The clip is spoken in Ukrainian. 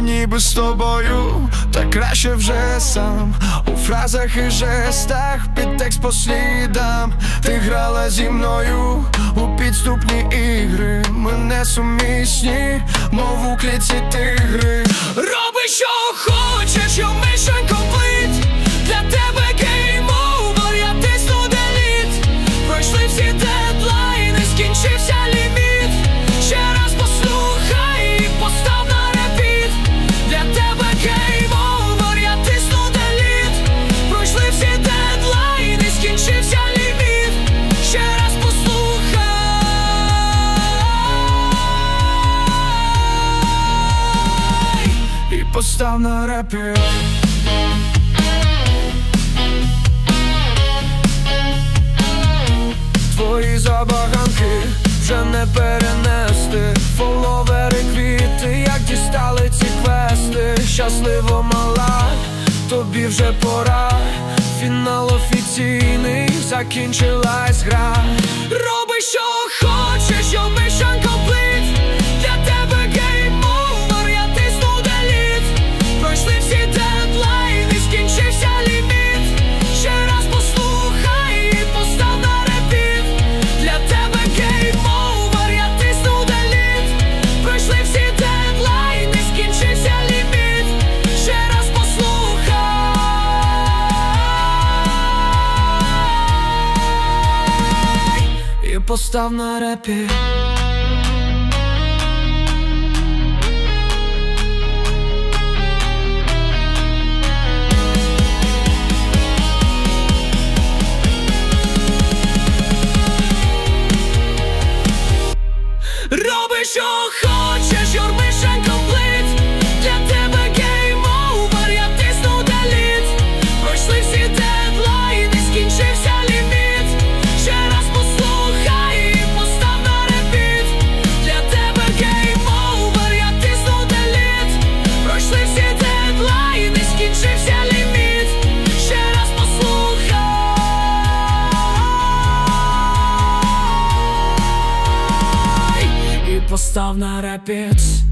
ніби з тобою, та краще вже сам. У фразах і жестах, підтекст по слідам. Ти грала зі мною у підступні ігри. Ми несумісні, мов у клітці тигри. Роби, що хочеш, your mission complete. Для тебе game over, я тисну delete. Пройшли всі дедлайни, скінчився ліміт. Ще раз послухай і постав на репіт. Для тебе game over, я тисну delete. Пройшли всі дедлайни, скінчився ліміт. Ще раз послухай і постав на репіт. Твої забаганки вже не перенести. Фоловери, квіти, як дістали ці квести. Щасливо, мала, тобі вже пора. Фінал офіційний, закінчилась гра. Роби, що хочеш, your mission complete. Для тебе game over, я тисну delete. Пройшли всі дедлайни, скінчився ліміт. Ще раз послухай і постав на репіт. Для тебе game over, я тисну delete. Пройшли всі дедлайни, скінчився ліміт. Ще раз послухай і постав на репіт. Роби, що хочеш, your mission complete. Для тебе game over, я тисну delete. Пройшли всі дедлайни, скінчився ліміт. Ще раз послухай і постав на репіт. Для тебе game over, я тисну delete. Пройшли всі дедлайни, скінчився ліміт. Ще раз послухай і постав на репіт.